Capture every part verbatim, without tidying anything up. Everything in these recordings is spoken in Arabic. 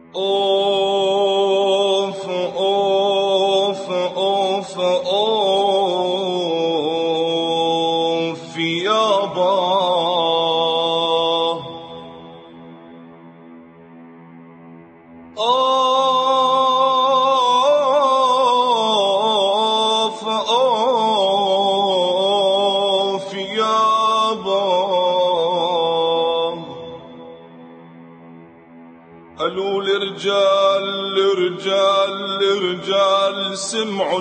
أوف أوف أوف أوف يابا أوف أوف يابا قالوا الرجال الرجال الرجال سمعوا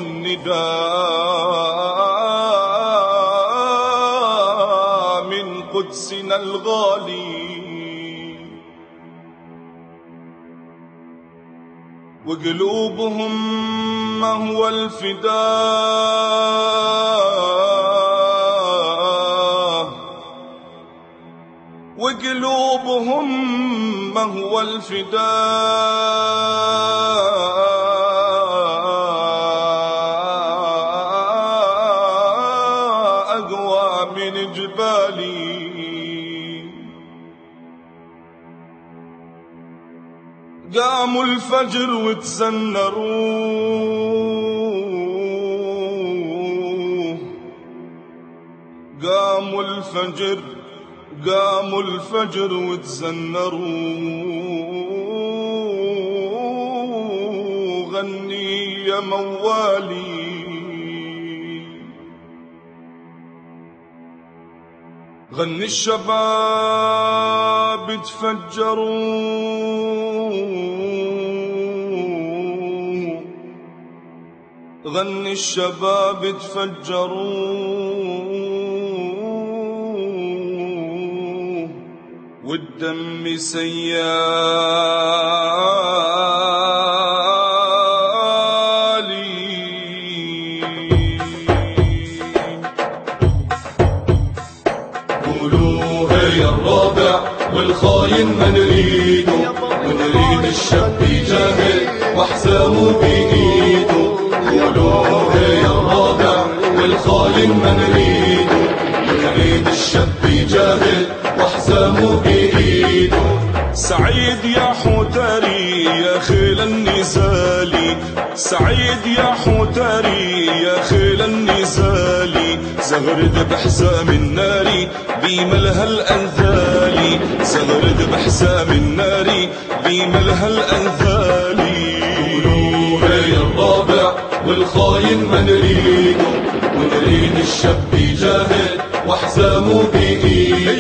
النداء من قدسنا الغالي وقلوبهم ما هو الفداء وقلوبهم ما هو الفداء أقوى من جبالي قاموا الفجر وتزنروا قاموا الفجر قاموا الفجر وتزنروا غني يا موالي غني الشباب تفجروا غني الشباب تفجروا والدم سيالي قولوا هيا الرابع والخاين ما نريده ونريد الشاب يجاهد واحزامه بإيده قولوا هيا الرابع والخاين ما نريده ونريد الشاب يجاهد واحزامه بإيده سعيد يا حوتاري يا خيل النزالي سعيد يا حوتاري يا خيل النزالي زغرد بحزام النار بملها الأنذالي زغرد بحزام النار بملها الأنذالي هيا الرابع والخاين ما نريده ونريد الشاب يجاهد واحزامه بإيده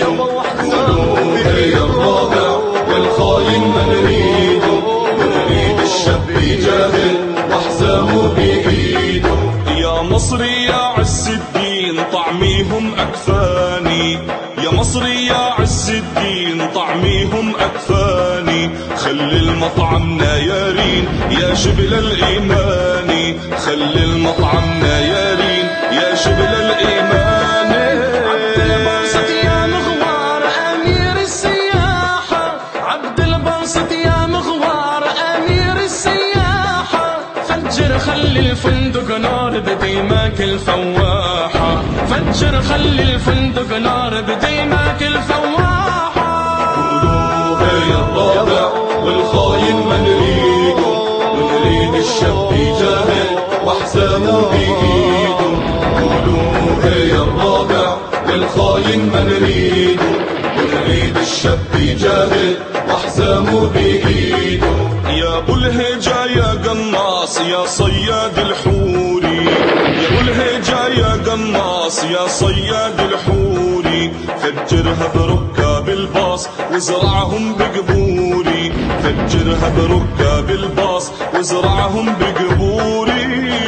قولوا هيا الرابع والخاين ما نريده ونريد الشاب يجاهد واحزامه بإيده يا مصري يا عز الدين طعميهم أكفاني يا مصري يا عز الدين طعميهم أكفاني خلي المطعم نيارين يا شبل الإيمان خلي المطعم نيارين يا شبل الإيمان عبد الباسط يا مغوار أمير السياحة عبد الباسط يا مغوار أمير السياحة فجر خلي الفندق نار بديماك الفواحة فجر خلي الفندق نار بديماك الفواحة قولوا هيا الرابع والخاين ما نريده ونريد الشاب يجاهد واحزامه بإيده قولوا هيا الرابع والخاين ما نريده ونريد الشاب يجاهد واحزامه بإيده يا ابو الهجا يا قناص يا صياد الحوري يا ابو الهجا يا قناص يا صياد الحوري فجرها بركاب الباص وزرعهم بقبوري فجرها بركاب الباص وزرعهم بقبوري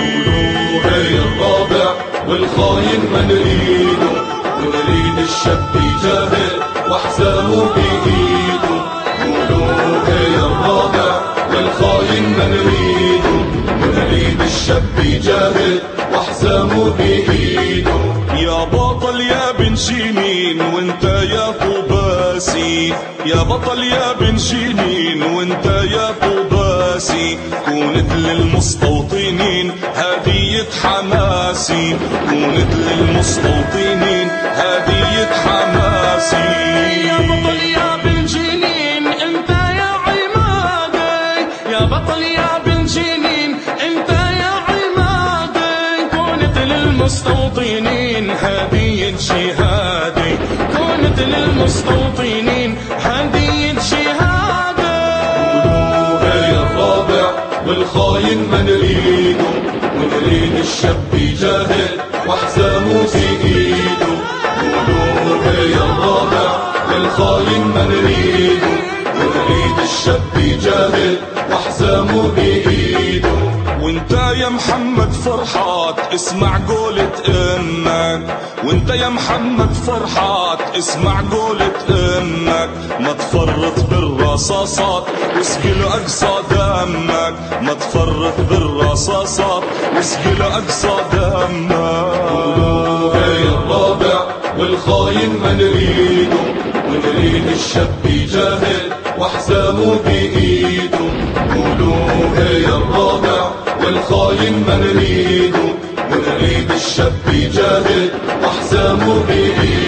هيا الرابع والخاين ما نريده ونريد الشاب يجاهد واحزامه بإيده قولوا هيا الرابع والخاين ما نريده ونريد الشاب يجاهد واحزامه بإيده يا بطل يا بن شينين وانت يا طوباسي يا بطل يا بن شينين وانت يا طوباسي كونت للمستوطنين هدية حماسي كونت للمستوطنين هدية حماسي يا بطل يا بن جنين انت يا عمادة جهادي، كونت للمستوطنين هدية جهادي. قولوها يا الرابع والخاين ما نريده، ونريد الشاب يجاهد واحزامه بإيده. قولوها يا الرابع والخاين ما نريده، ونريد الشاب يجاهد واحزامه بإيده. وانت يا محمد فرحات اسمع قولة امك، وانت يا محمد فرحات اسمع قولة امك. ما تفرط بالرصاصات واسقي لاقصى دمك، ما تفرط بالرصاصات واسقي لاقصى دمك. قولوها يا الرابع والخاين ما نريده، ونريد الشاب يجاهد واحزامه بإيده. قولوها يا الرابع والخاين ما نريده، ونريد الشاب يجاهد واحزامه بإيده.